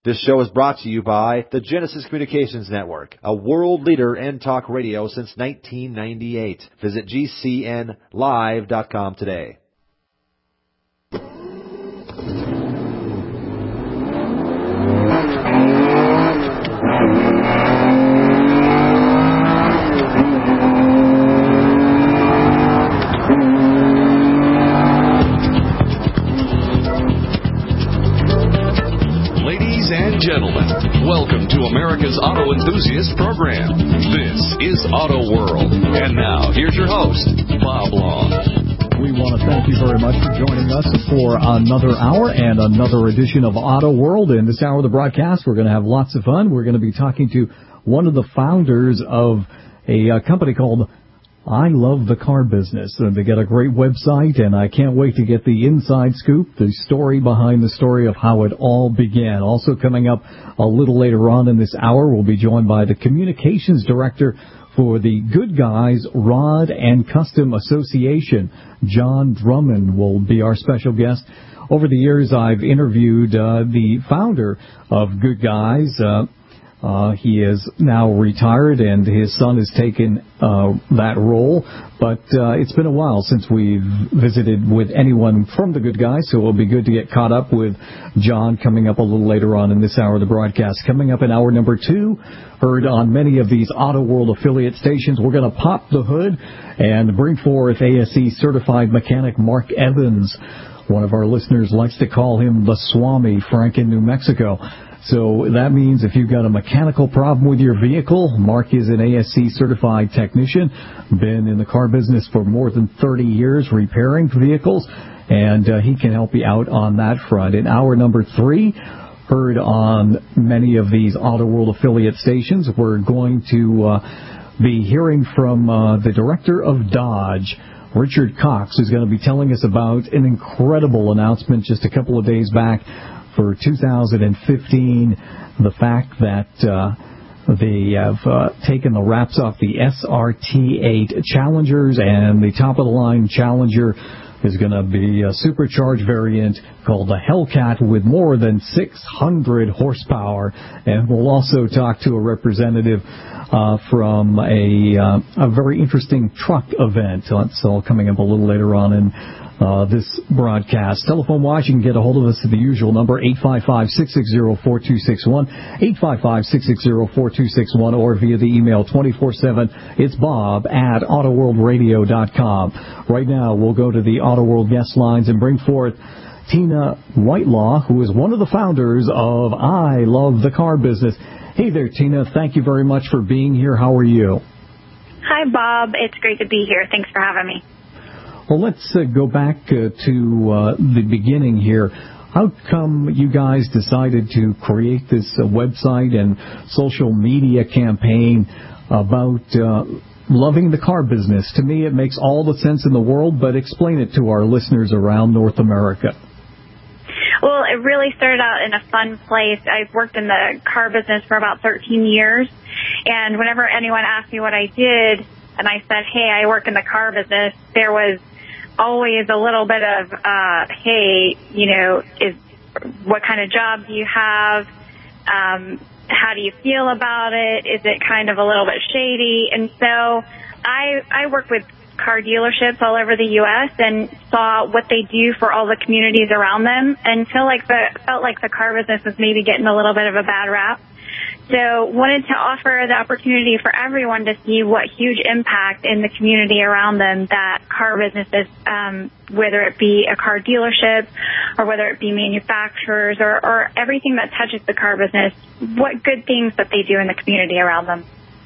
This show is brought to you by the Genesis Communications Network, a world leader in talk radio since 1998. Visit GCNlive.com today. Gentlemen, welcome to America's Auto Enthusiast Program. This is Auto World. And now, here's your host, Bob Long. We want to thank you very much for joining us for another hour and another edition of Auto World. In this hour of the broadcast, we're going to have lots of fun. We're going to be talking to one of the founders of a company called I Love the Car Business. They got a great website, and I can't wait to get the inside scoop, the story behind the story of how it all began. Also coming up a little later on in this hour, we'll be joined by the communications director for the Good Guys Rod and Custom Association. John Drummond will be our special guest. Over the years, I've interviewed the founder of Good Guys. He is now retired, and his son has taken that role. But it's been a while since we've visited with anyone from the Good Guys, so it'll be good to get caught up with John coming up a little later on in this hour of the broadcast. Coming up in hour number 2, heard on many of these Auto World affiliate stations, we're going to pop the hood and bring forth ASE certified mechanic Mark Evans. One of our listeners likes to call him the Swami, Frank in New Mexico. So that means if you've got a mechanical problem with your vehicle, Mark is an ASE certified technician, been in the car business for more than 30 years repairing vehicles, and he can help you out on that front. In hour number 3, heard on many of these Auto World affiliate stations, we're going to be hearing from the director of Dodge, Richard Cox, who's going to be telling us about an incredible announcement just a couple of days back for 2015, the fact that they have taken the wraps off the SRT8 Challengers, and the top-of-the-line Challenger is going to be a supercharged variant called the Hellcat with more than 600 horsepower. And we'll also talk to a representative from a very interesting truck event. That's all coming up a little later on in this broadcast. Telephone-wise, you can get a hold of us at the usual number, 855-660-4261, 855-660-4261, or via the email 24/7. It's Bob at AutoWorldRadio.com. Right now, we'll go to the Auto World guest lines and bring forth Tina Whitelaw, who is one of the founders of I Love the Car Business. Hey there, Tina. Thank you very much for being here. How are you? Hi, Bob. It's great to be here. Thanks for having me. Well, let's go back to the beginning here. How come you guys decided to create this website and social media campaign about loving the car business? To me, it makes all the sense in the world, but explain it to our listeners around North America. Well, it really started out in a fun place. I've worked in the car business for about 13 years, and whenever anyone asked me what I did, and I said, hey, I work in the car business, there was always a little bit of, hey, you know, what kind of job do you have? How do you feel about it? Is it kind of a little bit shady? And so I work with car dealerships all over the U.S. and saw what they do for all the communities around them, and felt like the car business was maybe getting a little bit of a bad rap. So wanted to offer the opportunity for everyone to see what huge impact in the community around them that car businesses, whether it be a car dealership or whether it be manufacturers or everything that touches the car business, what good things that they do in the community around them.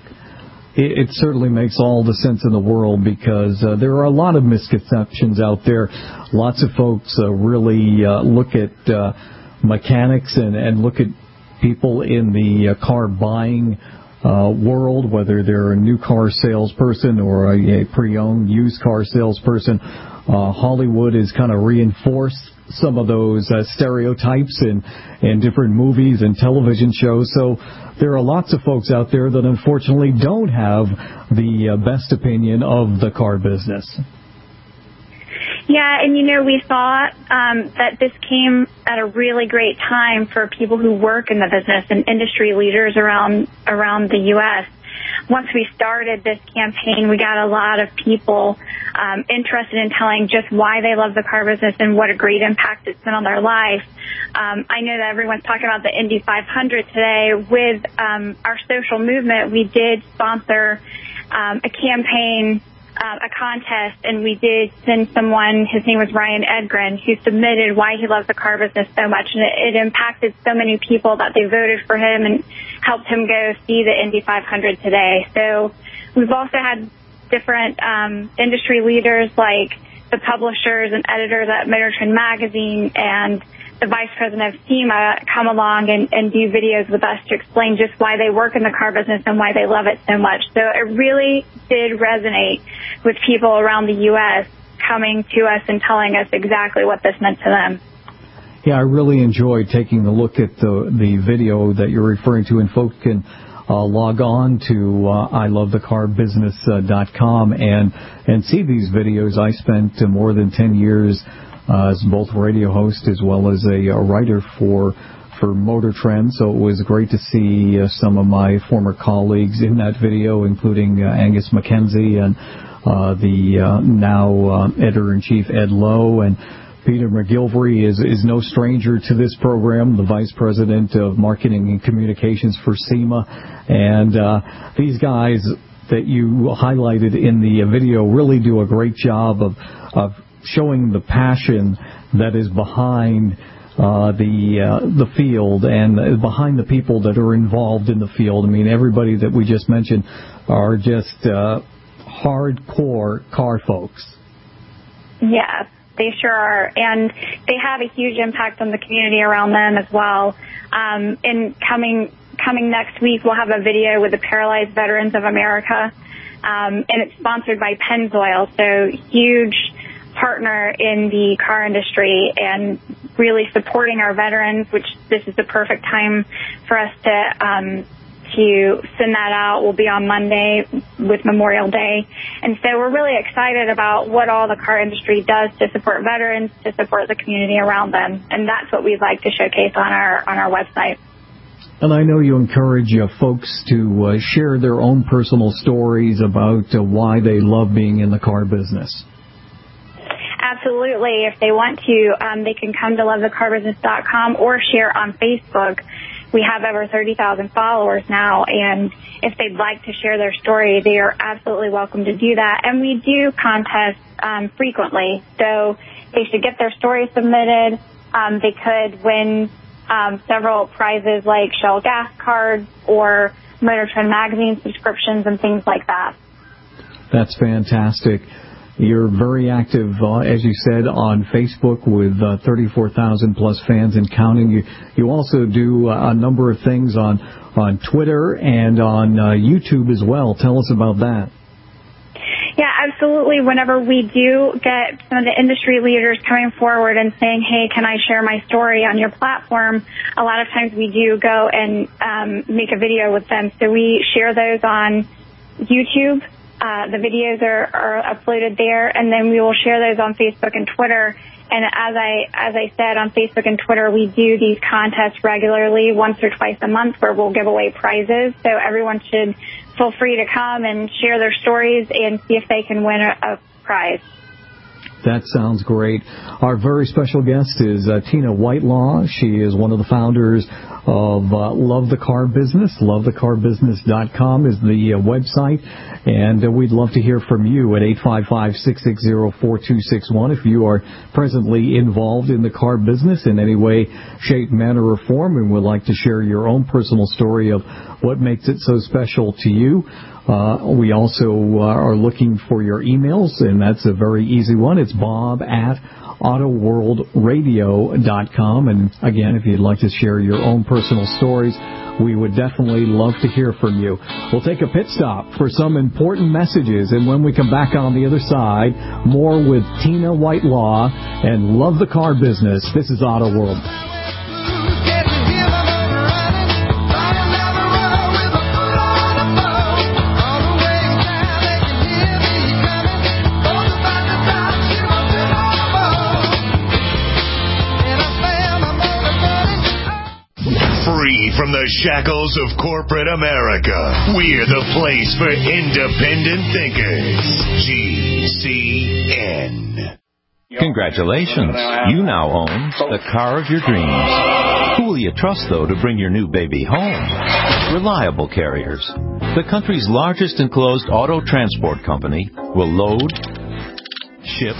It certainly makes all the sense in the world, because there are a lot of misconceptions out there. Lots of folks really look at mechanics and look at people in the car buying world, whether they're a new car salesperson or a pre-owned used car salesperson. Hollywood has kind of reinforced some of those stereotypes in different movies and television shows. So there are lots of folks out there that unfortunately don't have the best opinion of the car business. Yeah, and we saw that this came at a really great time for people who work in the business and industry leaders around the U.S. Once we started this campaign, we got a lot of people interested in telling just why they love the car business and what a great impact it's been on their life. I know that everyone's talking about the Indy 500 today. With our social movement, we did sponsor a campaign, a contest, and we did send someone, his name was Ryan Edgren, who submitted why he loves the car business so much, and it impacted so many people that they voted for him and helped him go see the Indy 500 today. So we've also had different industry leaders like the publishers and editors at Motor Trend Magazine and the vice president of SEMA come along and do videos with us to explain just why they work in the car business and why they love it so much. So it really did resonate with people around the U.S. coming to us and telling us exactly what this meant to them. Yeah, I really enjoyed taking a look at the video that you're referring to, and folks can log on to ilovethecarbusiness.com and see these videos. I spent more than 10 years as both a radio host as well as a writer for Motor Trend, so it was great to see some of my former colleagues in that video, including Angus McKenzie and the now editor-in-chief Ed Lowe, and Peter McGilvery is no stranger to this program, the Vice President of Marketing and Communications for SEMA. And these guys that you highlighted in the video really do a great job of showing the passion that is behind the field and behind the people that are involved in the field. I mean, everybody that we just mentioned are just hardcore car folks. Yeah. They sure are, and they have a huge impact on the community around them as well. And coming next week, we'll have a video with the Paralyzed Veterans of America, and it's sponsored by Pennzoil, so huge partner in the car industry and really supporting our veterans, which this is the perfect time for us to send that out. Will be on Monday with Memorial Day. And so we're really excited about what all the car industry does to support veterans, to support the community around them. And that's what we'd like to showcase on our website. And I know you encourage folks to share their own personal stories about why they love being in the car business. Absolutely. If they want to, they can come to lovethecarbusiness.com or share on Facebook. We have over 30,000 followers now, and if they'd like to share their story, they are absolutely welcome to do that. And we do contests frequently, so they should get their story submitted. They could win several prizes like Shell gas cards or Motor Trend magazine subscriptions and things like that. That's fantastic. You're very active, as you said, on Facebook with 34,000 plus fans and counting. You also do a number of things on Twitter and on YouTube as well. Tell us about that. Yeah, absolutely. Whenever we do get some of the industry leaders coming forward and saying, hey, can I share my story on your platform, a lot of times we do go and make a video with them. So we share those on YouTube. The videos are uploaded there, and then we will share those on Facebook and Twitter. And as I said, on Facebook and Twitter, we do these contests regularly, once or twice a month, where we'll give away prizes. So everyone should feel free to come and share their stories and see if they can win a prize. That sounds great. Our very special guest is Tina Whitelaw. She is one of the founders of Love the Car Business. LoveTheCarBusiness.com is the website. And we'd love to hear from you at 855-660-4261 if you are presently involved in the car business in any way, shape, manner, or form, and would like to share your own personal story of what makes it so special to you. We also are looking for your emails, and that's a very easy one. It's bob@autoworldradio.com. And again, if you'd like to share your own personal stories, we would definitely love to hear from you. We'll take a pit stop for some important messages, and when we come back on the other side, more with Tina Whitelaw and Love the Car Business. This is Auto World. Free from the shackles of corporate America, we're the place for independent thinkers. GCN. Congratulations. You now own the car of your dreams. Who will you trust, though, to bring your new baby home? Reliable Carriers. The country's largest enclosed auto transport company will load, ship,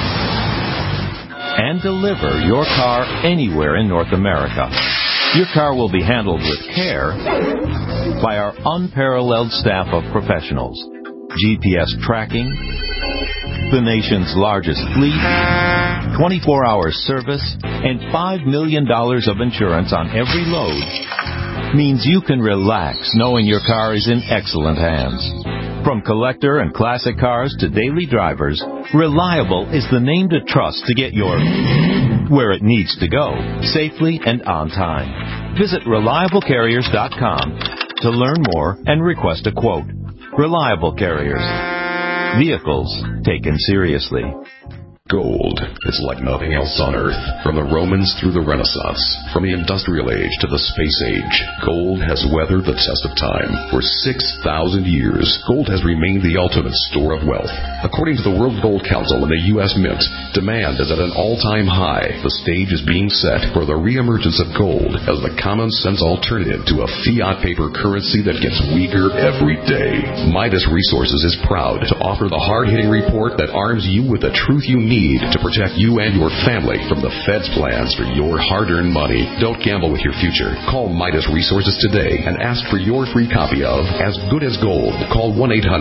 and deliver your car anywhere in North America. Your car will be handled with care by our unparalleled staff of professionals. GPS tracking, the nation's largest fleet, 24-hour service, and $5 million of insurance on every load means you can relax knowing your car is in excellent hands. From collector and classic cars to daily drivers, Reliable is the name to trust to get your where it needs to go, safely and on time. Visit ReliableCarriers.com to learn more and request a quote. Reliable Carriers. Vehicles taken seriously. Gold is like nothing else on Earth. From the Romans through the Renaissance, from the Industrial Age to the Space Age, gold has weathered the test of time. For 6,000 years, gold has remained the ultimate store of wealth. According to the World Gold Council and the U.S. Mint, demand is at an all-time high. The stage is being set for the reemergence of gold as the common-sense alternative to a fiat paper currency that gets weaker every day. Midas Resources is proud to offer the hard-hitting report that arms you with the truth you need to protect you and your family from the Fed's plans for your hard-earned money. Don't gamble with your future. Call Midas Resources today and ask for your free copy of As Good as Gold. Call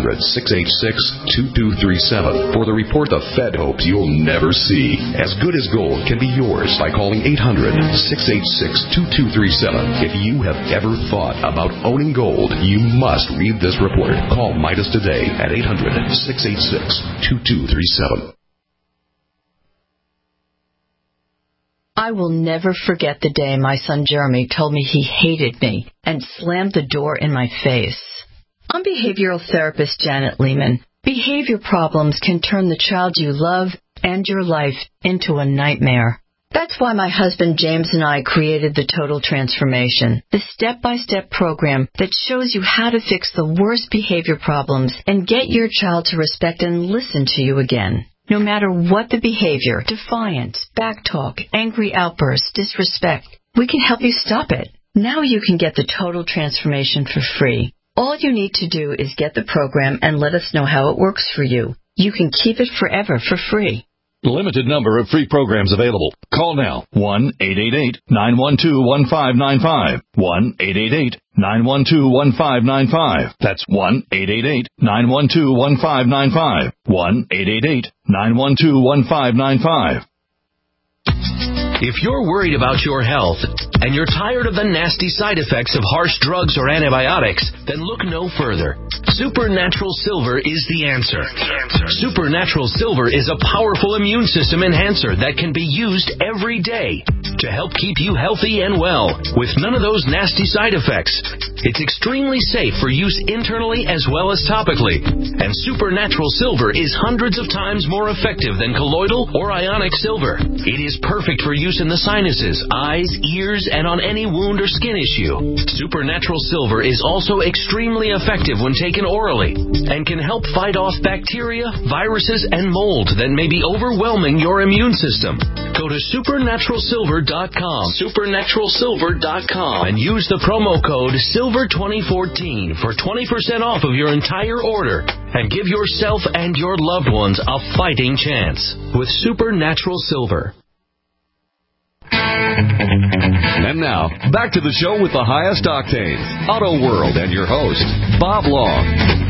1-800-686-2237 for the report the Fed hopes you'll never see. As Good as Gold can be yours by calling 800-686-2237. If you have ever thought about owning gold, you must read this report. Call Midas today at 800-686-2237. I will never forget the day my son Jeremy told me he hated me and slammed the door in my face. I'm behavioral therapist Janet Lehman. Behavior problems can turn the child you love and your life into a nightmare. That's why my husband James and I created the Total Transformation, the step-by-step program that shows you how to fix the worst behavior problems and get your child to respect and listen to you again. No matter what the behavior, defiance, backtalk, angry outbursts, disrespect, we can help you stop it. Now you can get the Total Transformation for free. All you need to do is get the program and let us know how it works for you. You can keep it forever for free. Limited number of free programs available. Call now. 1-888-912-1595. 1-888-912-1595. That's 1-888-912-1595. 1-888-912-1595. If you're worried about your health and you're tired of the nasty side effects of harsh drugs or antibiotics, then look no further. Supernatural Silver is the answer. Supernatural Silver is a powerful immune system enhancer that can be used every day to help keep you healthy and well with none of those nasty side effects. It's extremely safe for use internally as well as topically. And Supernatural Silver is hundreds of times more effective than colloidal or ionic silver. It is perfect for use in the sinuses, eyes, ears, and on any wound or skin issue. Supernatural Silver is also extremely effective when taken orally and can help fight off bacteria, viruses, and mold that may be overwhelming your immune system. Go to supernaturalsilver.com, supernaturalsilver.com, and use the promo code SILVER2014 for 20% off of your entire order and give yourself and your loved ones a fighting chance with Supernatural Silver. And now, back to the show with the highest octane, Auto World, and your host, Bob Long.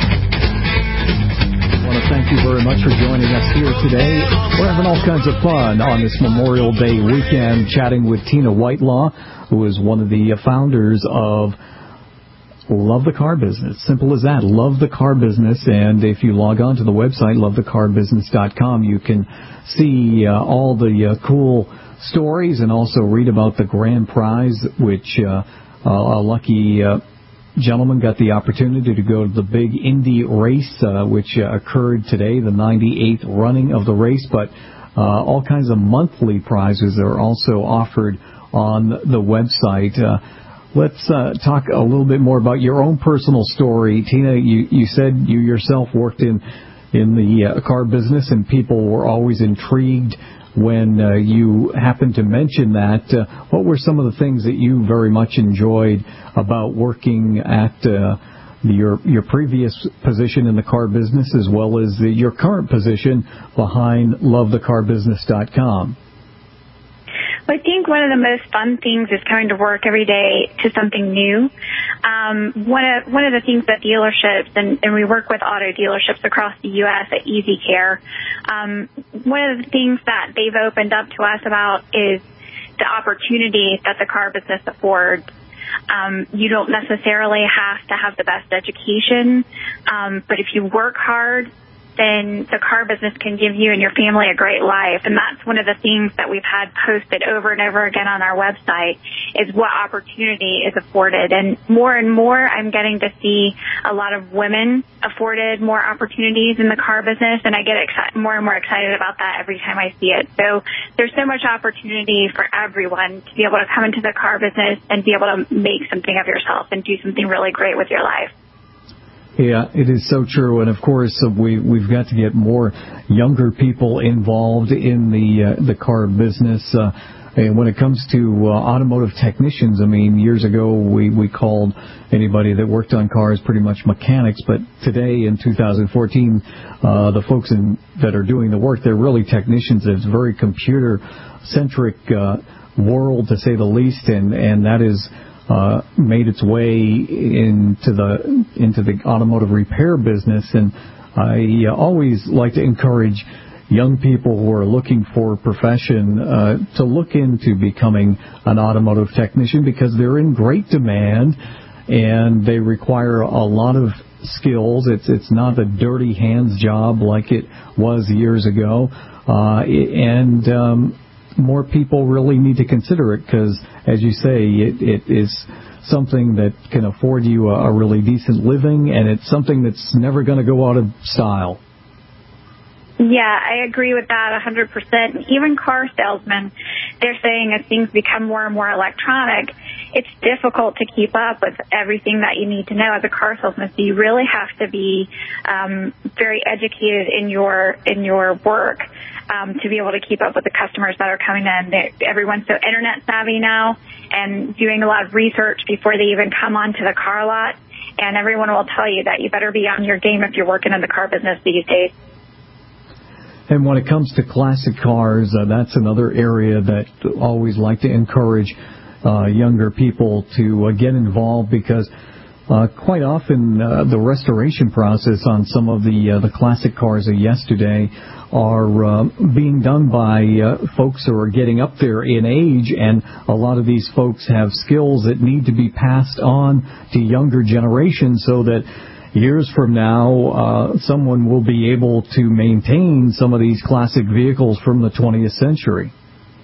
I want to thank you very much for joining us here today. We're having all kinds of fun on this Memorial Day weekend, chatting with Tina Whitelaw, who is one of the founders of Love the Car Business. Simple as that. Love the Car Business. And if you log on to the website, lovethecarbusiness.com, you can see all the cool stories and also read about the grand prize, which a lucky gentleman got the opportunity to go to the big Indy race, which occurred today, the 98th running of the race. But all kinds of monthly prizes are also offered on the website. Let's talk a little bit more about your own personal story. Tina, you said you yourself worked in the car business, and people were always intrigued when you happened to mention that. What were some of the things that you very much enjoyed about working at your previous position in the car business, as well as your current position behind LoveTheCarBusiness.com? I think one of the most fun things is coming to work every day to something new. One of the things that dealerships, and we work with auto dealerships across the U.S. at Easy Care, one of the things that they've opened up to us about is the opportunity that the car business affords. You don't necessarily have to have the best education, but if you work hard, then the car business can give you and your family a great life. And that's one of the things that we've had posted over and over again on our website, is what opportunity is afforded. And more, I'm getting to see a lot of women afforded more opportunities in the car business, and I get more and more excited about that every time I see it. So there's so much opportunity for everyone to be able to come into the car business and be able to make something of yourself and do something really great with your life. Yeah, it is so true. And, of course, we've got to get more younger people involved in the car business. And when it comes to automotive technicians, I mean, years ago we called anybody that worked on cars pretty much mechanics. But today, in 2014, the folks that are doing the work, they're really technicians. It's a very computer-centric world, to say the least, and that is made its way into the automotive repair business. And I always like to encourage young people who are looking for a profession to look into becoming an automotive technician, because they're in great demand and they require a lot of skills. It's not a dirty hands job like it was years ago, and more people really need to consider it, because, as you say, it is something that can afford you a really decent living, and it's something that's never going to go out of style. Yeah, I agree with that 100%. Even car salesmen, they're saying as things become more and more electronic, it's difficult to keep up with everything that you need to know as a car salesman. So you really have to be very educated in your work to be able to keep up with the customers that are coming in. Everyone's so internet savvy now and doing a lot of research before they even come onto the car lot. And everyone will tell you that you better be on your game if you're working in the car business these days. And when it comes to classic cars, that's another area that I always like to encourage younger people to get involved, because quite often the restoration process on some of the classic cars of yesterday are being done by folks who are getting up there in age, and a lot of these folks have skills that need to be passed on to younger generations, so that years from now someone will be able to maintain some of these classic vehicles from the 20th century.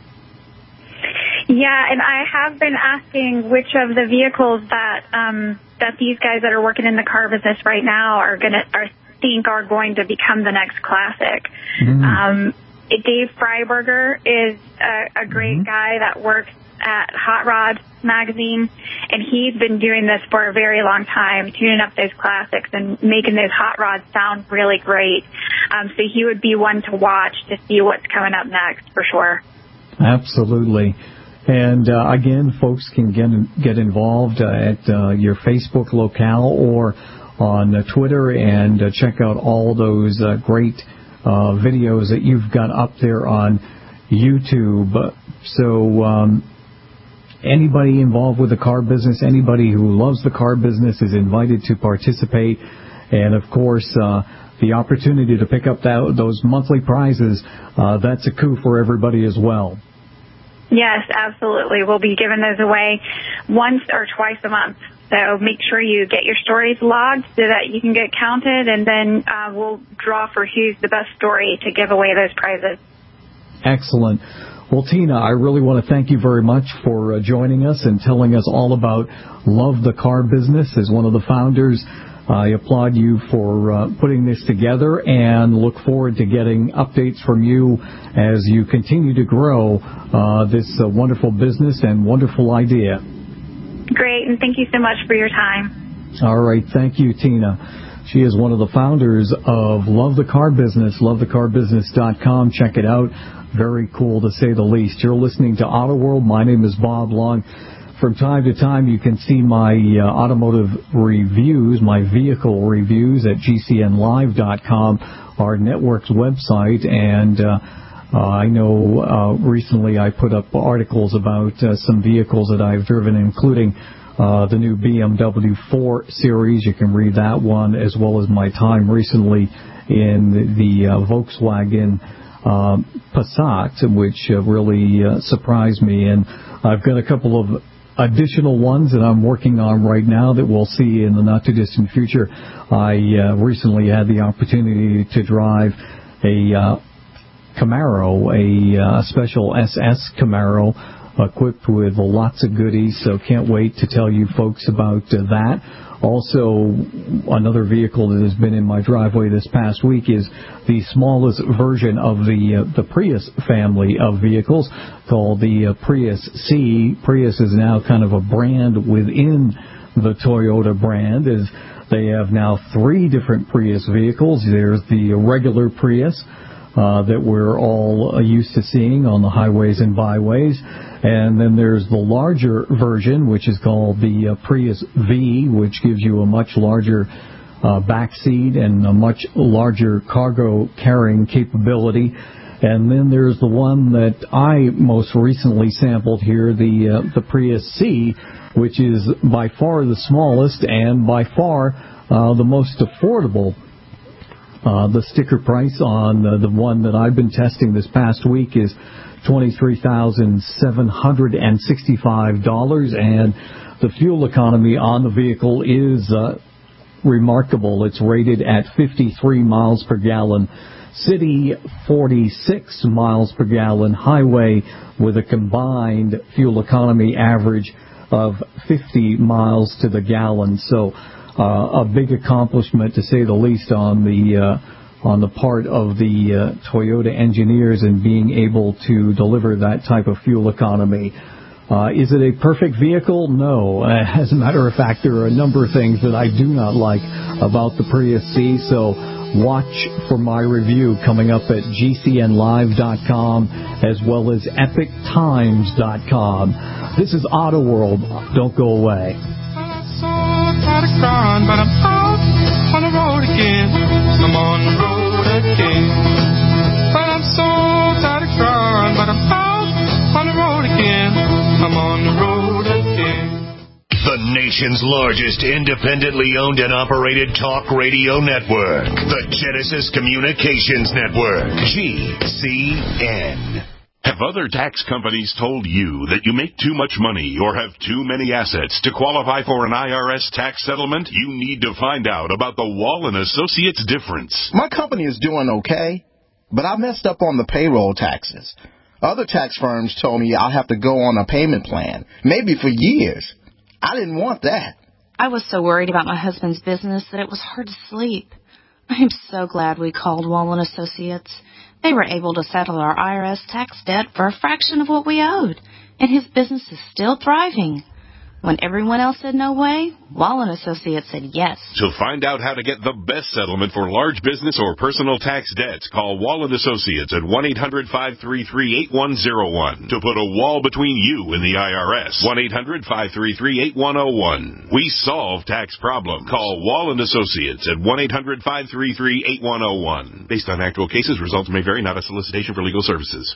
Yeah, and I have been asking which of the vehicles that these guys that are working in the car business right now are going to become the next classic. Dave Freiberger is a great guy that works at Hot Rod magazine, and he's been doing this for a very long time, tuning up those classics and making those hot rods sound really great. So he would be one to watch to see what's coming up next, for sure. Absolutely. And again, folks can get involved at your Facebook locale or on Twitter, and check out all those great videos that you've got up there on YouTube. So anybody involved with the car business, anybody who loves the car business is invited to participate. And, of course, the opportunity to pick up those monthly prizes, that's a coup for everybody as well. Yes, absolutely. We'll be giving those away once or twice a month. So make sure you get your stories logged so that you can get counted, and then we'll draw for who's the best story to give away those prizes. Excellent. Well, Tina, I really want to thank you very much for joining us and telling us all about Love the Car Business. As one of the founders, I applaud you for putting this together, and look forward to getting updates from you as you continue to grow this wonderful business and wonderful idea. Great, and thank you so much for your time. All right. Thank you, Tina. She is one of the founders of Love the Car Business, lovethecarbusiness.com. Check it out. Very cool, to say the least. You're listening to Auto World. My name is Bob Long. From time to time, you can see my automotive reviews, my vehicle reviews at gcnlive.com, our network's website. And I know recently I put up articles about some vehicles that I've driven, including the new BMW 4 Series. You can read that one, as well as my time recently in the Volkswagen Passat, which really surprised me. And I've got a couple of additional ones that I'm working on right now that we'll see in the not-too-distant future. I recently had the opportunity to drive a Camaro, a special SS Camaro, equipped with lots of goodies, so can't wait to tell you folks about that. Also, another vehicle that has been in my driveway this past week is the smallest version of the Prius family of vehicles, called the Prius C. Prius is now kind of a brand within the Toyota brand, as they have now 3 different Prius vehicles. There's the regular Prius that we're all used to seeing on the highways and byways. And then there's the larger version, which is called the Prius V, which gives you a much larger back seat and a much larger cargo carrying capability. And then there's the one that I most recently sampled here, the Prius C, which is by far the smallest and by far the most affordable. The sticker price on the one that I've been testing this past week is $23,765, and the fuel economy on the vehicle is remarkable. It's rated at 53 miles per gallon. City, 46 miles per gallon. Highway, with a combined fuel economy average of 50 miles to the gallon. So a big accomplishment, to say the least, on the part of the Toyota engineers in being able to deliver that type of fuel economy. Is it a perfect vehicle? No. As a matter of fact, there are a number of things that I do not like about the Prius C, so watch for my review coming up at gcnlive.com as well as epictimes.com. This is Auto World. Don't go away. But I'm out on the road again. I'm on the road again. But I'm so tired of crying. But I'm out on the road again. I'm on the road again. The nation's largest independently owned and operated talk radio network. The Genesis Communications Network. GCN. Have other tax companies told you that you make too much money or have too many assets to qualify for an IRS tax settlement? You need to find out about the Wall & Associates difference. My company is doing okay, but I messed up on the payroll taxes. Other tax firms told me I'll have to go on a payment plan, maybe for years. I didn't want that. I was so worried about my husband's business that it was hard to sleep. I am so glad we called Wall & Associates. They were able to settle our IRS tax debt for a fraction of what we owed, and his business is still thriving. When everyone else said no way, Wall & Associates said yes. To find out how to get the best settlement for large business or personal tax debts, call Wall & Associates at 1-800-533-8101 to put a wall between you and the IRS. 1-800-533-8101. We solve tax problems. Call Wall & Associates at 1-800-533-8101. Based on actual cases, results may vary, not a solicitation for legal services.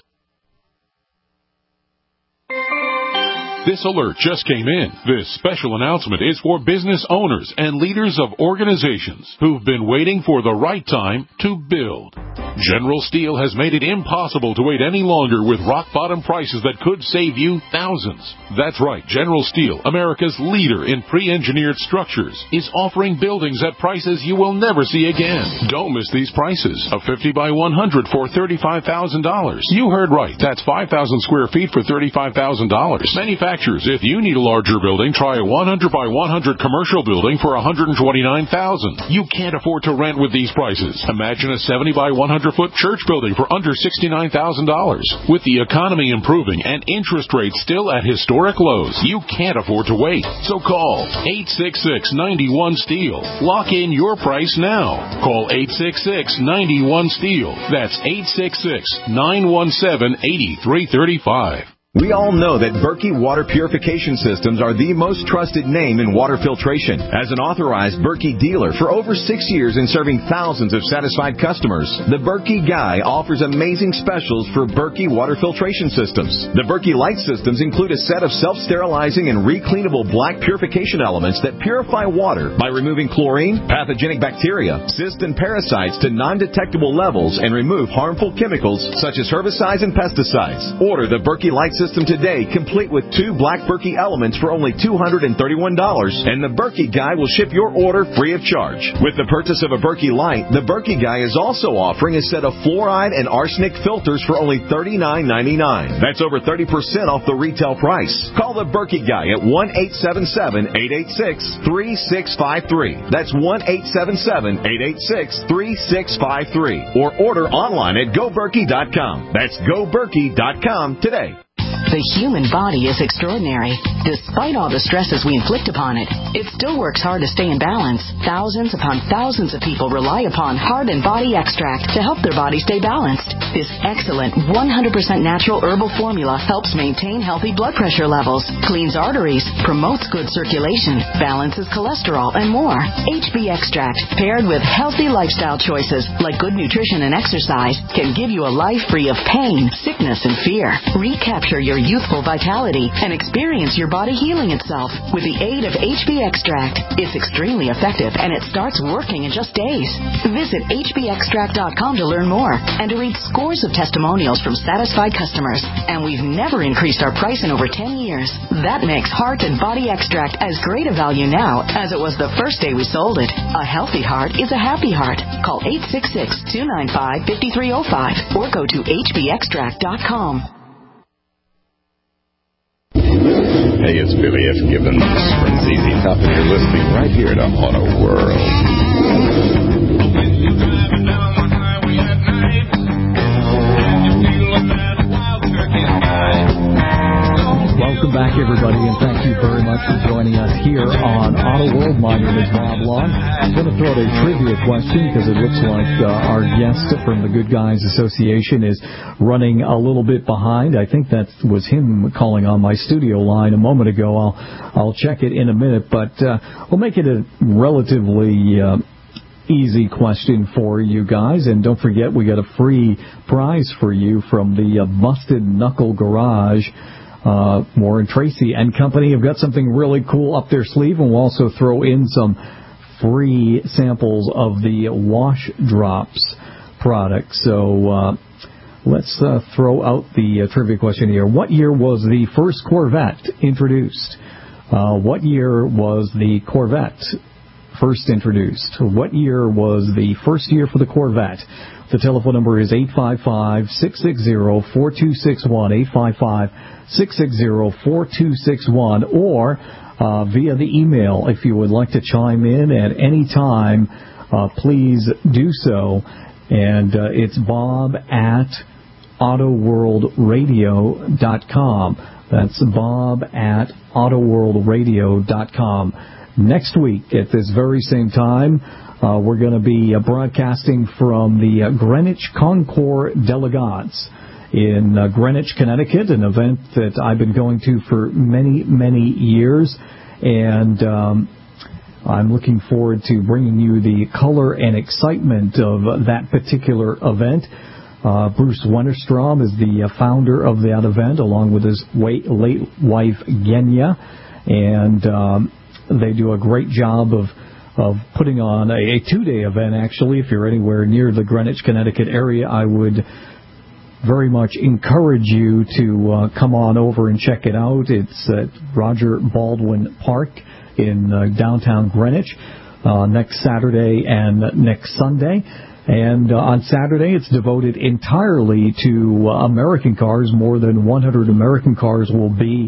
This alert just came in. This special announcement is for business owners and leaders of organizations who've been waiting for the right time to build. General Steel has made it impossible to wait any longer with rock-bottom prices that could save you thousands. That's right, General Steel, America's leader in pre-engineered structures, is offering buildings at prices you will never see again. Don't miss these prices. A 50 by 100 for $35,000. You heard right. That's 5,000 square feet for $35,000. Manufactured manufacturers. If you need a larger building, try a 100 by 100 commercial building for $129,000. You can't afford to rent with these prices. Imagine a 70 by 100 foot church building for under $69,000. With the economy improving and interest rates still at historic lows, you can't afford to wait. So call 866-91-STEEL. Lock in your price now. Call 866-91-STEEL. That's 866-917-8335. We all know that Berkey Water Purification Systems are the most trusted name in water filtration. As an authorized Berkey dealer for over 6 years and serving thousands of satisfied customers, the Berkey Guy offers amazing specials for Berkey Water Filtration Systems. The Berkey Light Systems include a set of self-sterilizing and recleanable black purification elements that purify water by removing chlorine, pathogenic bacteria, cysts, and parasites to non-detectable levels and remove harmful chemicals such as herbicides and pesticides. Order the Berkey Light System today, complete with 2 black Berkey elements for only $231, and the Berkey Guy will ship your order free of charge. With the purchase of a Berkey Light, the Berkey Guy is also offering a set of fluoride and arsenic filters for only $39.99. That's over 30% off the retail price. Call the Berkey Guy at 1-877-886-3653. That's 1-877-886-3653. Or order online at GoBerkey.com. That's GoBerkey.com today. The human body is extraordinary. Despite all the stresses we inflict upon it, it still works hard to stay in balance. Thousands upon thousands of people rely upon Heart and Body Extract to help their body stay balanced. This excellent 100% natural herbal formula helps maintain healthy blood pressure levels, cleans arteries, promotes good circulation, balances cholesterol, and more. HB Extract, paired with healthy lifestyle choices like good nutrition and exercise, can give you a life free of pain, sickness, and fear. Recapture your youthful vitality and experience your body healing itself with the aid of HB Extract. It's extremely effective and it starts working in just days. Visit hbextract.com to learn more and to read scores of testimonials from satisfied customers. And we've never increased our price in over 10 years. That makes Heart and Body Extract as great a value now as it was the first day we sold it. A healthy heart is a happy heart. Call 866-295-5305 or go to hbextract.com. Hey, it's Billy F. Gibbons from ZZ Top, and you're listening right here to Auto World. Welcome back, everybody, and thank you very much for joining us here on Auto World. My name is Bob Long. I'm going to throw out a trivia question because it looks like our guest from the Good Guys Association is running a little bit behind. I think that was him calling on my studio line a moment ago. I'll check it in a minute, but we'll make it a relatively easy question for you guys. And don't forget, we got a free prize for you from the Busted Knuckle Garage. Warren Tracy and company have got something really cool up their sleeve, and we'll also throw in some free samples of the Wash Drops product. So let's throw out the trivia question here. What year was the first Corvette introduced? What year was the Corvette first introduced? What year was the first year for the Corvette? The telephone number is 855-660-4261, 855-660-4261, or via the email. If you would like to chime in at any time, please do so. And it's bob@autoworldradio.com. That's bob@autoworldradio.com. Next week at this very same time, we're going to be broadcasting from the Greenwich Concours d'Elegance in Greenwich, Connecticut, an event that I've been going to for many, many years. And I'm looking forward to bringing you the color and excitement of that particular event. Bruce Wennerstrom is the founder of that event, along with his late wife, Genya. And they do a great job of putting on a 2-day event, actually. If you're anywhere near the Greenwich, Connecticut area, I would very much encourage you to come on over and check it out. It's at Roger Baldwin Park in downtown Greenwich next Saturday and next Sunday. And on Saturday, it's devoted entirely to American cars. More than 100 American cars will be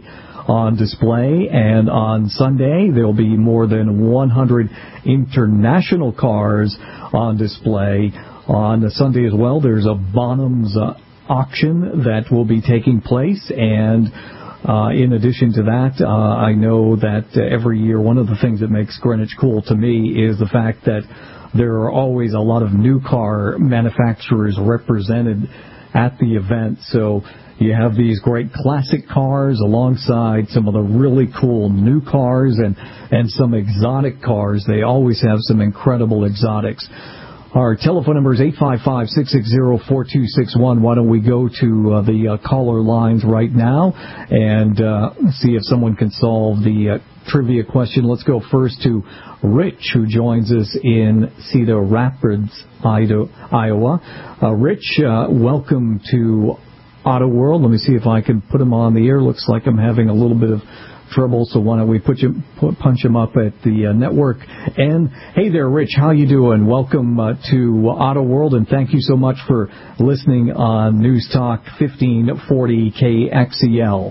on display. And on Sunday, there'll be more than 100 international cars on display. On Sunday as well, there's a Bonhams auction that will be taking place. And in addition to that, I know that every year one of the things that makes Greenwich cool to me is the fact that there are always a lot of new car manufacturers represented at the event. So you have these great classic cars alongside some of the really cool new cars and some exotic cars. They always have some incredible exotics. Our telephone number is 855-660-4261. Why don't we go to the caller lines right now and see if someone can solve the trivia question. Let's go first to Rich, who joins us in Cedar Rapids, Iowa. Rich, welcome to Auto World. Let me see if I can put him on the air. Looks like I'm having a little bit of trouble, so why don't we punch him up at the network. And hey there, Rich, how you doing? Welcome to Auto World, and thank you so much for listening on News Talk 1540 KXEL.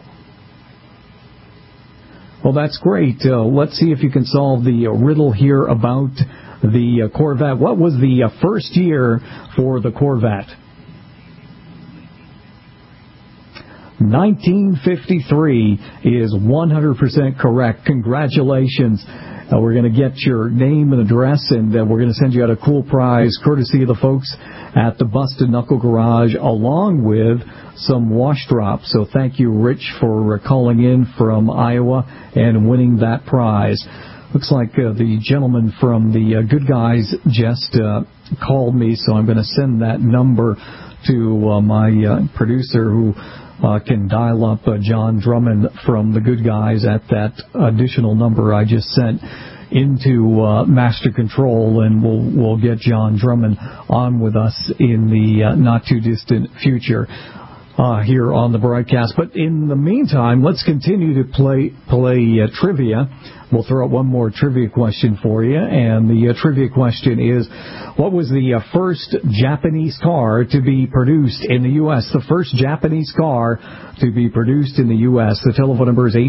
Well, that's great. Let's see if you can solve the riddle here about the Corvette. What was the first year for the Corvette? 1953 is 100% correct. Congratulations. We're going to get your name and address, and we're going to send you out a cool prize courtesy of the folks at the Busted Knuckle Garage, along with some wash drops. So thank you, Rich, for calling in from Iowa and winning that prize. Looks like the gentleman from the Good Guys just called me, so I'm going to send that number to my producer, who can dial up John Drummond from the Good Guys at that additional number I just sent into Master Control, and we'll get John Drummond on with us in the not-too-distant future here on the broadcast. But in the meantime, let's continue to play trivia. We'll throw out one more trivia question for you, and the trivia question is, what was the first Japanese car to be produced in the U.S.? The first Japanese car to be produced in the U.S. The telephone number is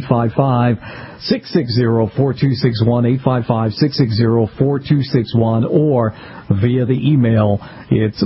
855-660-4261, 855-660-4261, or via the email, it's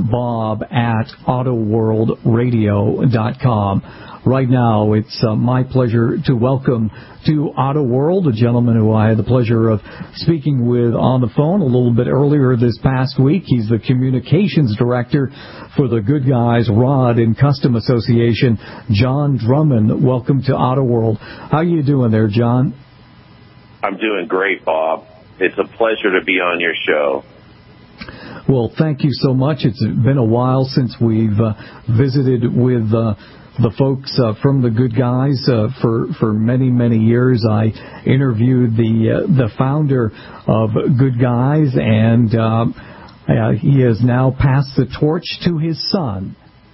bob@autoworldradio.com. Right now, it's my pleasure to welcome to Auto World a gentleman who I had the pleasure of speaking with on the phone a little bit earlier this past week. He's the communications director for the Good Guys Rod and Custom Association, John Drummond. Welcome to Auto World. How you doing there, John? I'm doing great, Bob. It's a pleasure to be on your show. Well, thank you so much. It's been a while since we've visited with the folks from the Good Guys. For many, many years, I interviewed the founder of Good Guys, and he has now passed the torch to his son.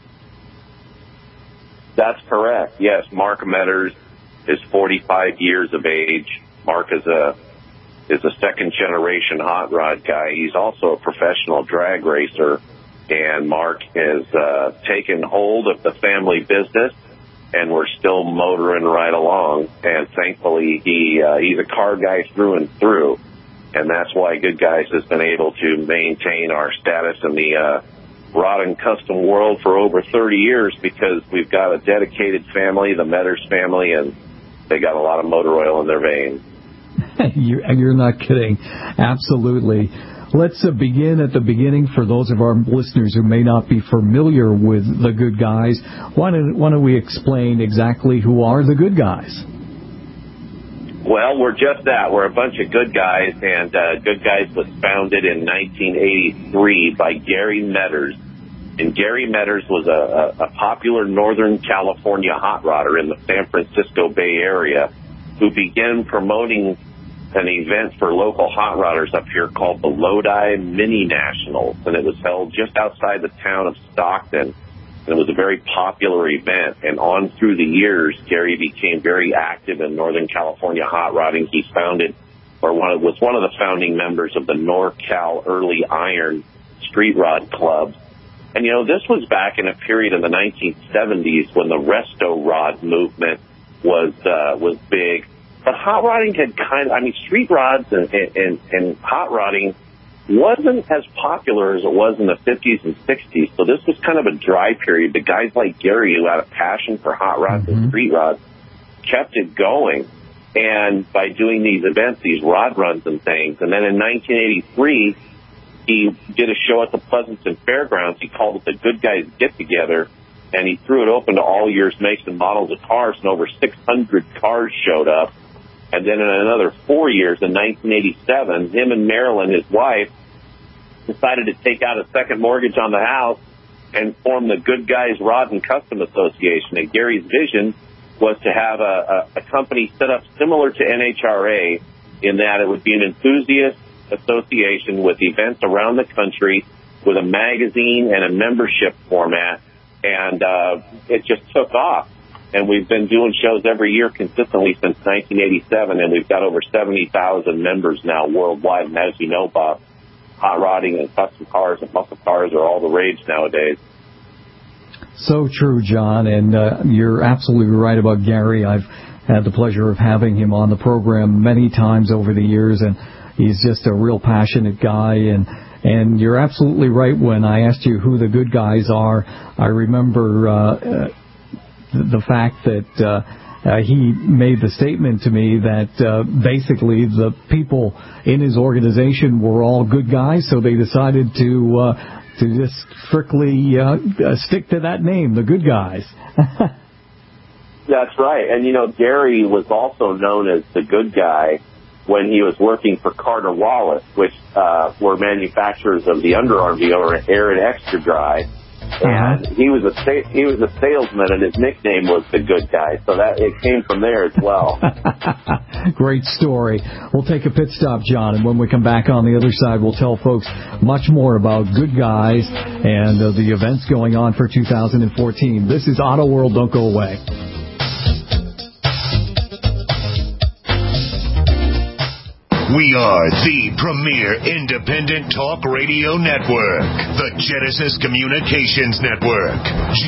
That's correct. Yes, Mark Metters is 45 years of age. Mark is a second-generation hot rod guy. He's also a professional drag racer. And Mark has taken hold of the family business, and we're still motoring right along. And thankfully, he's a car guy through and through, and that's why Good Guys has been able to maintain our status in the rod and custom world for over 30 years, because we've got a dedicated family, the Metters family, and they got a lot of motor oil in their veins. You're not kidding. Absolutely. Let's begin at the beginning for those of our listeners who may not be familiar with the Good Guys. Why don't we explain exactly who are the Good Guys? Well, we're just that. We're a bunch of good guys, and Good Guys was founded in 1983 by Gary Metters. And Gary Metters was a popular Northern California hot rodder in the San Francisco Bay Area who began promoting an event for local hot rodders up here called the Lodi Mini Nationals, and it was held just outside the town of Stockton. And it was a very popular event, and on through the years, Gary became very active in Northern California hot rodding. He was one of the founding members of the NorCal Early Iron Street Rod Club. And, this was back in a period in the 1970s when the resto rod movement was big. But hot rodding had street rods and hot rodding wasn't as popular as it was in the 50s and 60s. So this was kind of a dry period. The guys like Gary, who had a passion for hot rods and street rods, kept it going. And by doing these events, these rod runs and things. And then in 1983, he did a show at the Pleasanton Fairgrounds. He called it the Good Guys Get Together. And he threw it open to all years, makes, and models of cars. And over 600 cars showed up. And then in another 4 years, in 1987, him and Marilyn, his wife, decided to take out a second mortgage on the house and form the Good Guys Rod and Custom Association. And Gary's vision was to have a company set up similar to NHRA in that it would be an enthusiast association with events around the country with a magazine and a membership format. And it just took off. And we've been doing shows every year consistently since 1987, and we've got over 70,000 members now worldwide. And as you know, Bob, hot rodding and custom cars and muscle cars are all the rage nowadays. So true, John, and you're absolutely right about Gary. I've had the pleasure of having him on the program many times over the years, and he's just a real passionate guy. And you're absolutely right when I asked you who the good guys are. I remember the fact that he made the statement to me that basically the people in his organization were all good guys, so they decided to just strictly stick to that name, the Good Guys. That's right. And, Gary was also known as the good guy when he was working for Carter Wallace, which were manufacturers of the underarm deodorant Air and Extra Dry. And he was a salesman, and his nickname was the Good Guy. So that it came from there as well. Great story. We'll take a pit stop, John, and when we come back on the other side, we'll tell folks much more about Good Guys and the events going on for 2014. This is Auto World. Don't go away. We are the premier independent talk radio network, the Genesis Communications Network,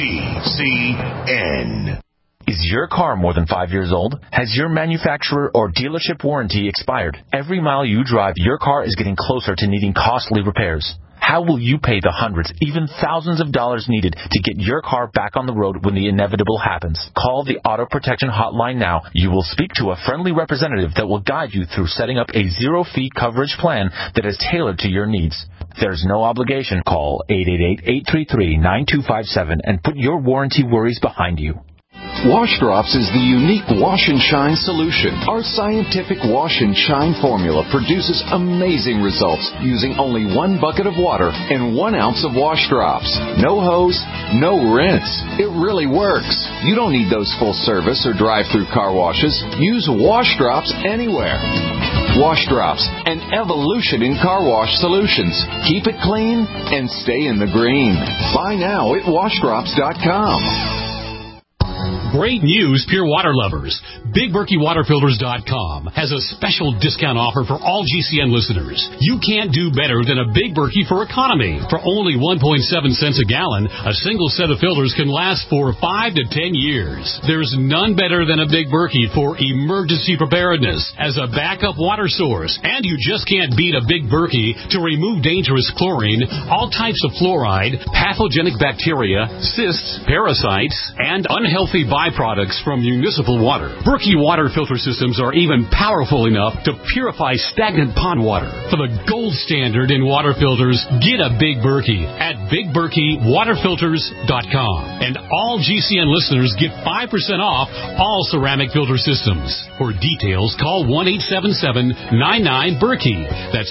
GCN. Is your car more than 5 years old? Has your manufacturer or dealership warranty expired? Every mile you drive, your car is getting closer to needing costly repairs. How will you pay the hundreds, even thousands of dollars needed to get your car back on the road when the inevitable happens? Call the Auto Protection Hotline now. You will speak to a friendly representative that will guide you through setting up a zero-fee coverage plan that is tailored to your needs. There's no obligation. Call 888-833-9257 and put your warranty worries behind you. Wash Drops is the unique wash and shine solution. Our scientific wash and shine formula produces amazing results using only 1 bucket of water and 1 ounce of wash drops. No hose, no rinse. It really works. You don't need those full service or drive-through car washes. Use Wash Drops anywhere. Wash Drops, an evolution in car wash solutions. Keep it clean and stay in the green. Buy now at washdrops.com. Great news, Pure Water lovers. BigBerkeyWaterFilters.com has a special discount offer for all GCN listeners. You can't do better than a Big Berkey for economy. For only 1.7 cents a gallon, a single set of filters can last for 5 to 10 years. There's none better than a Big Berkey for emergency preparedness as a backup water source. And you just can't beat a Big Berkey to remove dangerous chlorine, all types of fluoride, pathogenic bacteria, cysts, parasites, and unhealthy byproducts from municipal water. Berkey water filter systems are even powerful enough to purify stagnant pond water. For the gold standard in water filters, get a Big Berkey at BigBerkeyWaterFilters.com. And all GCN listeners get 5% off all ceramic filter systems. For details, call 1-877-99-BERKEY. That's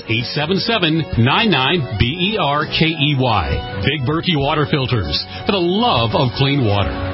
877-99-BERKEY. Big Berkey Water Filters, for the love of clean water.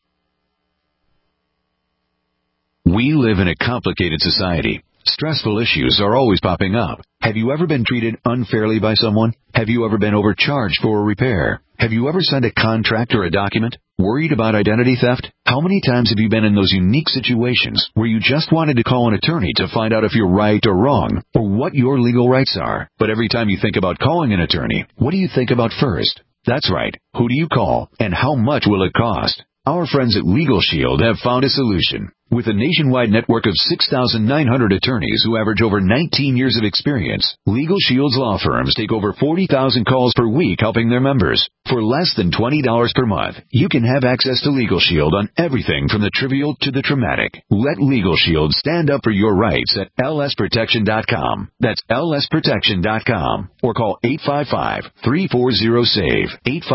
We live in a complicated society. Stressful issues are always popping up. Have you ever been treated unfairly by someone? Have you ever been overcharged for a repair? Have you ever signed a contract or a document? Worried about identity theft? How many times have you been in those unique situations where you just wanted to call an attorney to find out if you're right or wrong, or what your legal rights are? But every time you think about calling an attorney, what do you think about first? That's right. Who do you call, and how much will it cost? Our friends at Legal Shield have found a solution. With a nationwide network of 6,900 attorneys who average over 19 years of experience, Legal Shield's law firms take over 40,000 calls per week helping their members. For less than $20 per month, you can have access to Legal Shield on everything from the trivial to the traumatic. Let Legal Shield stand up for your rights at lsprotection.com. That's lsprotection.com. Or call 855-340-SAVE.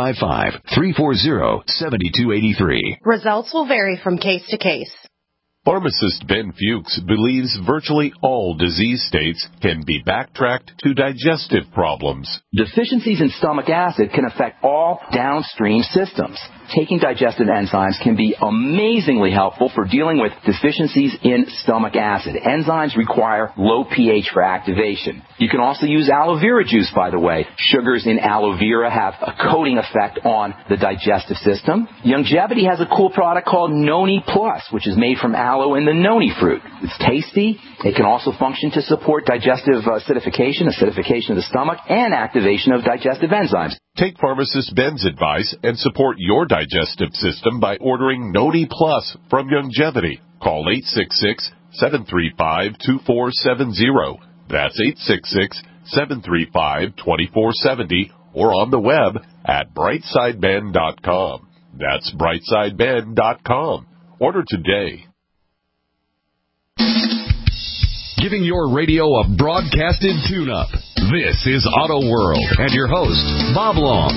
855-340-7283. Results will vary from case to case. Pharmacist Ben Fuchs believes virtually all disease states can be backtracked to digestive problems. Deficiencies in stomach acid can affect all downstream systems. Taking digestive enzymes can be amazingly helpful for dealing with deficiencies in stomach acid. Enzymes require low pH for activation. You can also use aloe vera juice, by the way. Sugars in aloe vera have a coating effect on the digestive system. Youngevity has a cool product called Noni Plus, which is made from aloe and the noni fruit. It's tasty. It can also function to support digestive acidification of the stomach, and activation of digestive enzymes. Take Pharmacist Ben's advice and support your digestive system by ordering Noni Plus from Youngevity. Call 866-735-2470. That's 866-735-2470, or on the web at brightsideben.com. That's brightsideben.com. Order today. Giving your radio a broadcasted tune-up. This is Auto World, and your host, Bob Long.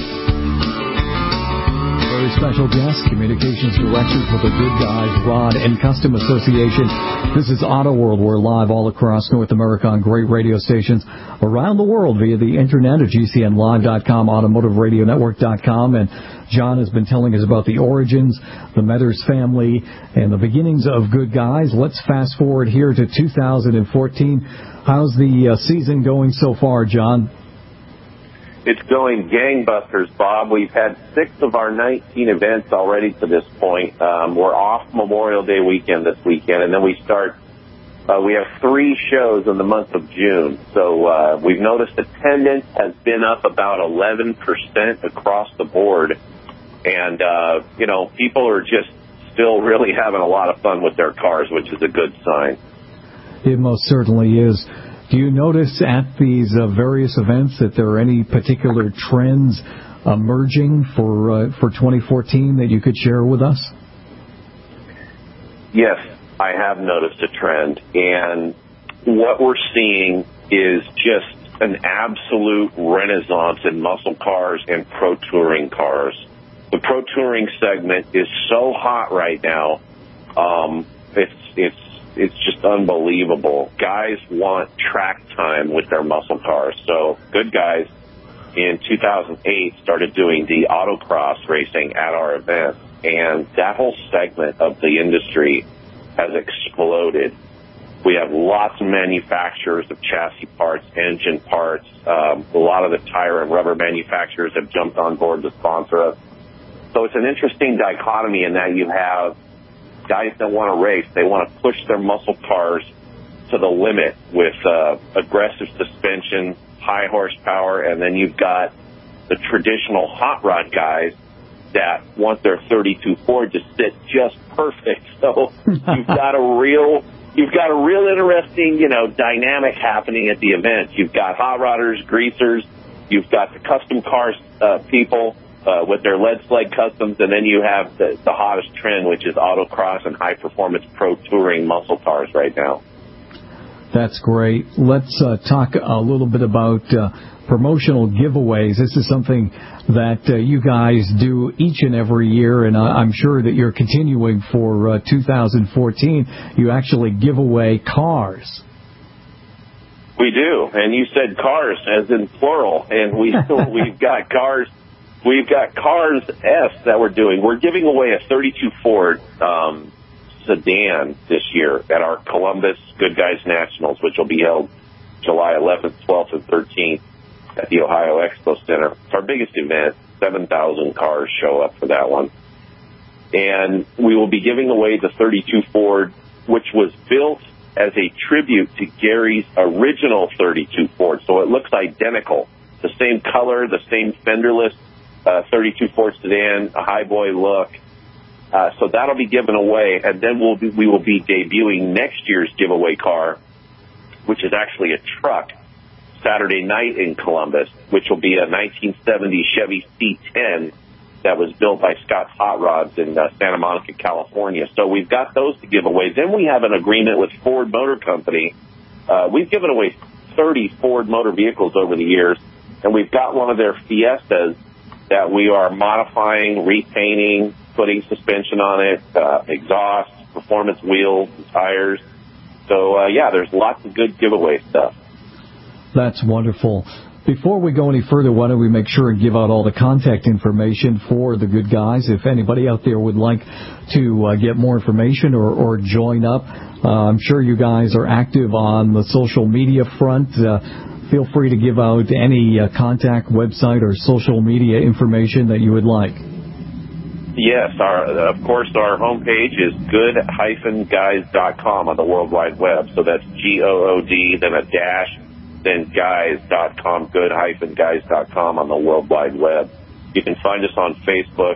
Very special guest, Communications Director for the Good Guys Rod and Custom Association. This is Auto World. We're live all across North America on great radio stations around the world via the internet at GCNlive.com, AutomotiveRadioNetwork.com, and John has been telling us about the origins, the Metters family, and the beginnings of Good Guys. Let's fast forward here to 2014. How's the season going so far, John? It's going gangbusters, Bob. We've had 6 of our 19 events already to this point. We're off Memorial Day weekend this weekend, and then we start. We have 3 shows in the month of June. So we've noticed attendance has been up about 11% across the board. And, people are just still really having a lot of fun with their cars, which is a good sign. It most certainly is. Do you notice at these various events that there are any particular trends emerging for 2014 that you could share with us? Yes, I have noticed a trend. And what we're seeing is just an absolute renaissance in muscle cars and pro touring cars. The pro touring segment is so hot right now. It's just unbelievable. Guys want track time with their muscle cars. So Good Guys in 2008 started doing the autocross racing at our event, and that whole segment of the industry has exploded. We have lots of manufacturers of chassis parts, engine parts. A lot of the tire and rubber manufacturers have jumped on board to sponsor us. So it's an interesting dichotomy in that you have guys that want to race. They want to push their muscle cars to the limit with aggressive suspension, high horsepower, and then you've got the traditional hot rod guys that want their 32 Ford to sit just perfect. So you've got a real interesting, dynamic happening at the event. You've got hot rodders, greasers, you've got the custom cars people with their lead sled customs, and then you have the hottest trend, which is autocross and high-performance pro touring muscle cars right now. That's great. Let's talk a little bit about promotional giveaways. This is something that you guys do each and every year, and I'm sure that you're continuing for 2014. You actually give away cars. We do, and you said cars as in plural, and we've got cars. We've got Cars S that we're doing. We're giving away a 32 Ford sedan this year at our Columbus Good Guys Nationals, which will be held July 11th, 12th, and 13th at the Ohio Expo Center. It's our biggest event. 7,000 cars show up for that one. And we will be giving away the 32 Ford, which was built as a tribute to Gary's original 32 Ford. So it looks identical. The same color, the same fenderless 32 Ford sedan, a high boy look. So that'll be given away, and then we will be debuting next year's giveaway car, which is actually a truck, Saturday night in Columbus, which will be a 1970 Chevy C10 that was built by Scott's Hot Rods in Santa Monica, California. So we've got those to give away. Then we have an agreement with Ford Motor Company. We've given away 30 Ford motor vehicles over the years, and we've got one of their Fiestas that we are modifying, repainting, putting suspension on it, exhaust, performance wheels, and tires. So, there's lots of good giveaway stuff. That's wonderful. Before we go any further, why don't we make sure and give out all the contact information for the good guys? If anybody out there would like to get more information or join up, I'm sure you guys are active on the social media front. Feel free to give out any contact, website, or social media information that you would like. Yes, of course, our homepage is good-guys.com on the World Wide Web. So that's GOOD, then a dash, then guys.com, good-guys.com on the World Wide Web. You can find us on Facebook,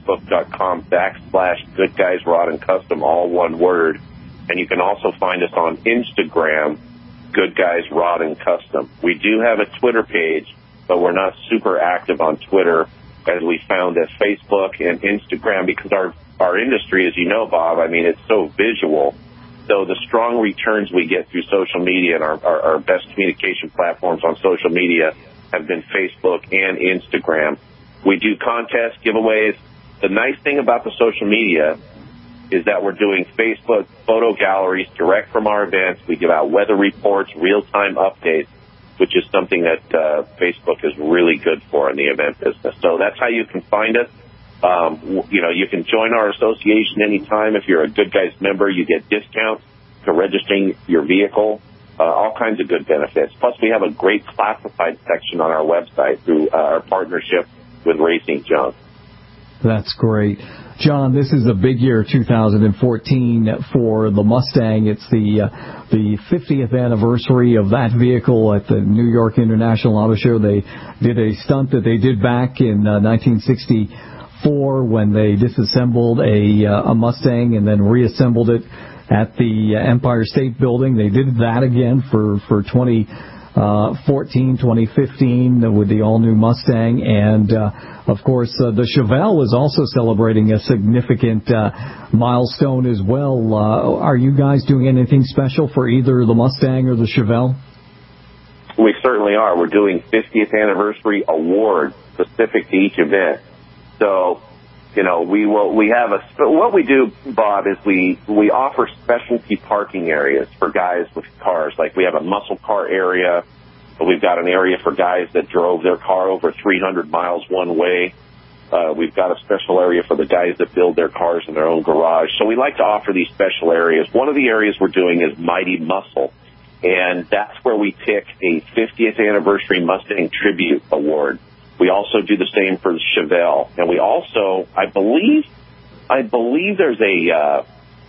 facebook.com/Good Guys Rod and Custom, all one word. And you can also find us on Instagram, Good Guys Rod and Custom. We do have a Twitter page, but we're not super active on Twitter, as we found at Facebook and Instagram, because our industry, as you know, Bob, I mean, it's so visual. So the strong returns we get through social media, and our best communication platforms on social media have been Facebook and Instagram. We do contests, giveaways. The nice thing about the social media is that we're doing Facebook photo galleries direct from our events. We give out weather reports, real-time updates, which is something that Facebook is really good for in the event business. So that's how you can find us. You can join our association anytime. If you're a Good Guys member, you get discounts to registering your vehicle, all kinds of good benefits. Plus, we have a great classified section on our website through our partnership with Racing Junk. That's great. John, this is a big year, 2014, for the Mustang. It's the 50th anniversary of that vehicle at the New York International Auto Show. They did a stunt that they did back in 1964 when they disassembled a Mustang and then reassembled it at the Empire State Building. They did that again for 2014, 2015 with the all-new Mustang. And, of course, the Chevelle is also celebrating a significant milestone as well. Are you guys doing anything special for either the Mustang or the Chevelle? We certainly are. We're doing 50th anniversary awards specific to each event. So, what we do, Bob, is we offer specialty parking areas for guys with cars. Like we have a muscle car area, but we've got an area for guys that drove their car over 300 miles one way. We've got a special area for the guys that build their cars in their own garage. So we like to offer these special areas. One of the areas we're doing is Mighty Muscle, and that's where we pick a 50th anniversary Mustang Tribute Award. We also do the same for the Chevelle, and we also, I believe there's a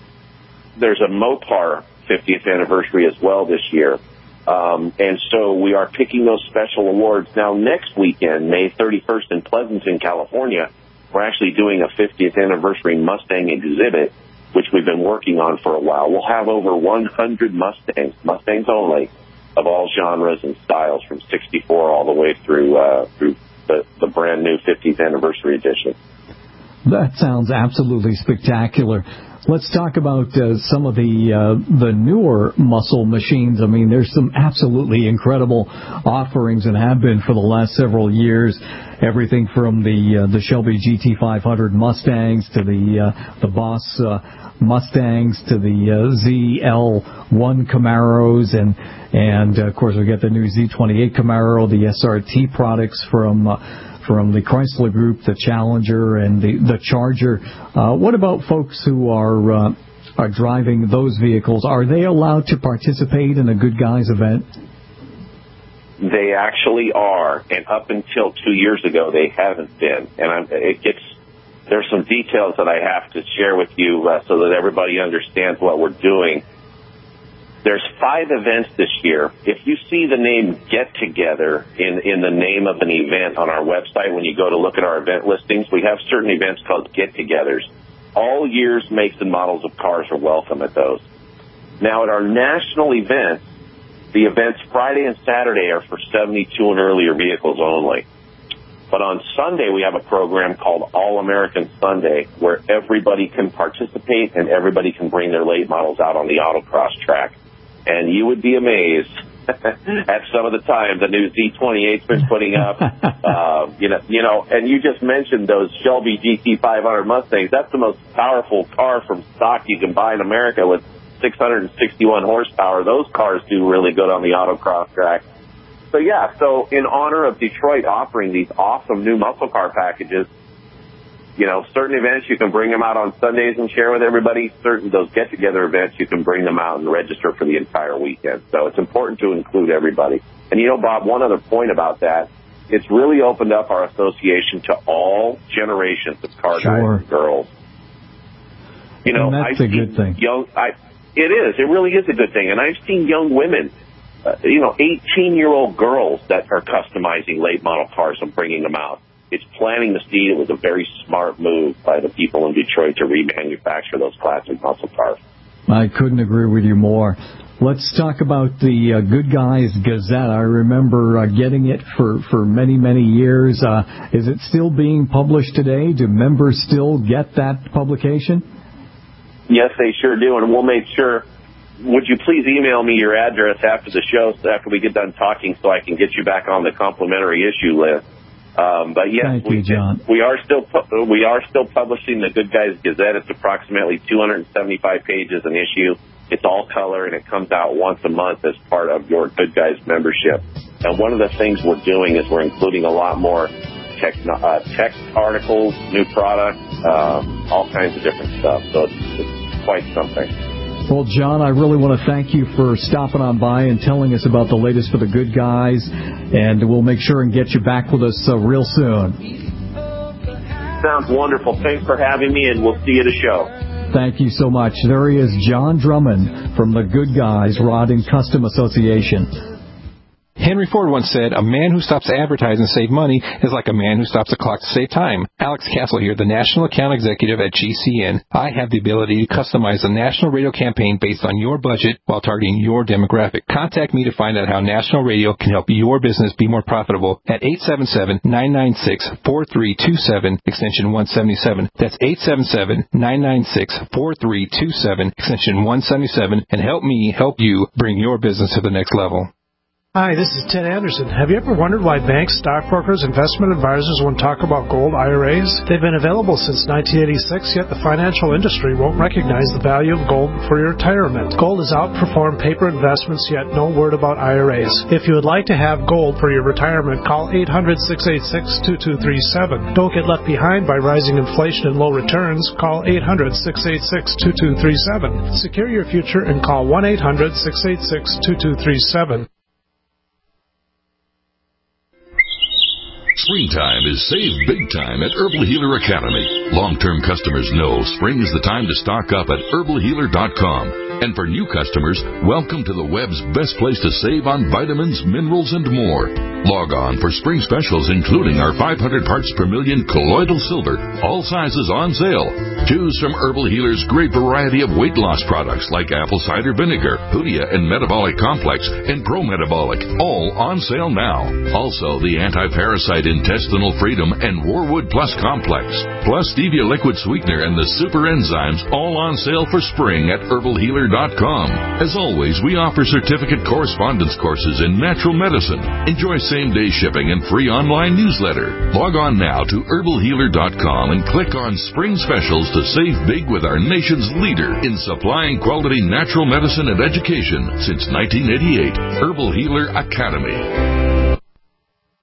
Mopar 50th anniversary as well this year, and so we are picking those special awards. Now, next weekend, May 31st in Pleasanton, California, we're actually doing a 50th anniversary Mustang exhibit, which we've been working on for a while. We'll have over 100 Mustangs only, of all genres and styles, from '64 all the way through the brand new 50th anniversary edition. That sounds absolutely spectacular. Let's talk about some of the newer muscle machines. I mean, there's some absolutely incredible offerings and have been for the last several years. Everything from the Shelby GT500 Mustangs to the Boss Mustangs to the ZL1 Camaros and of course we got the new Z28 Camaro, the SRT products from the Chrysler Group, the Challenger and the Charger. What about folks who are driving those vehicles? Are they allowed to participate in a Good Guys event? They actually are, and up until 2 years ago, they haven't been. And there's some details that I have to share with you so that everybody understands what we're doing. There's 5 events this year. If you see the name Get Together in the name of an event on our website, when you go to look at our event listings, we have certain events called Get Togethers. All years, makes, and models of cars are welcome at those. Now, at our national events, the events Friday and Saturday are for 72 and earlier vehicles only. But on Sunday, we have a program called All-American Sunday, where everybody can participate and everybody can bring their late models out on the autocross track. And you would be amazed at some of the time the new Z28's been putting up. And you just mentioned those Shelby GT500 Mustangs. That's the most powerful car from stock you can buy in America with 661 horsepower. Those cars do really good on the autocross track. So in honor of Detroit offering these awesome new muscle car packages, certain events you can bring them out on Sundays and share with everybody. Those get-together events, you can bring them out and register for the entire weekend. So it's important to include everybody. And Bob, one other point about that, it's really opened up our association to all generations of car guys and girls. And that's a good thing. It is. It really is a good thing. And I've seen young women, 18-year-old girls that are customizing late model cars and bringing them out. It's planting the seed. It was a very smart move by the people in Detroit to remanufacture those classic muscle cars. I couldn't agree with you more. Let's talk about the Good Guys Gazette. I remember getting it for many, many years. Is it still being published today? Do members still get that publication? Yes, they sure do, and we'll make sure. Would you please email me your address after the show, after we get done talking, so I can get you back on the complimentary issue list? But yes, Thank you, John. we are still publishing the Good Guys Gazette. It's approximately 275 pages an issue. It's all color, and it comes out once a month as part of your Good Guys membership. And one of the things we're doing is we're including a lot more text articles, new products, all kinds of different stuff. So it's quite something. Well, John, I really want to thank you for stopping on by and telling us about the latest for the Good Guys, and we'll make sure and get you back with us real soon. Sounds wonderful. Thanks for having me, and we'll see you at the show. Thank you so much. There he is, John Drummond from the Good Guys Rod and Custom Association. Henry Ford once said, "A man who stops to advertise and save money is like a man who stops a clock to save time." Alex Castle here, the National Account Executive at GCN. I have the ability to customize a national radio campaign based on your budget while targeting your demographic. Contact me to find out how national radio can help your business be more profitable at 877-996-4327, extension 177. That's 877-996-4327, extension 177, and help me help you bring your business to the next level. Hi, this is Ted Anderson. Have you ever wondered why banks, stockbrokers, investment advisors won't talk about gold IRAs? They've been available since 1986, yet the financial industry won't recognize the value of gold for your retirement. Gold has outperformed paper investments, yet no word about IRAs. If you would like to have gold for your retirement, call 800-686-2237. Don't get left behind by rising inflation and low returns. Call 800-686-2237. Secure your future and call 1-800-686-2237. Springtime is save big time at Herbal Healer Academy. Long-term customers know spring is the time to stock up at herbalhealer.com. And for new customers, welcome to the web's best place to save on vitamins, minerals, and more. Log on for spring specials, including our 500 parts per million colloidal silver, all sizes on sale. Choose from Herbal Healer's great variety of weight loss products like apple cider vinegar, Hoodia and Metabolic Complex, and Pro Metabolic, all on sale now. Also, the anti-parasite Intestinal Freedom and Warwood Plus Complex, plus Stevia Liquid Sweetener and the Super Enzymes, all on sale for spring at herbalhealer.com. As always, we offer certificate correspondence courses in natural medicine. Enjoy same-day shipping and free online newsletter. Log on now to herbalhealer.com and click on Spring Specials to save big with our nation's leader in supplying quality natural medicine and education since 1988, Herbal Healer Academy.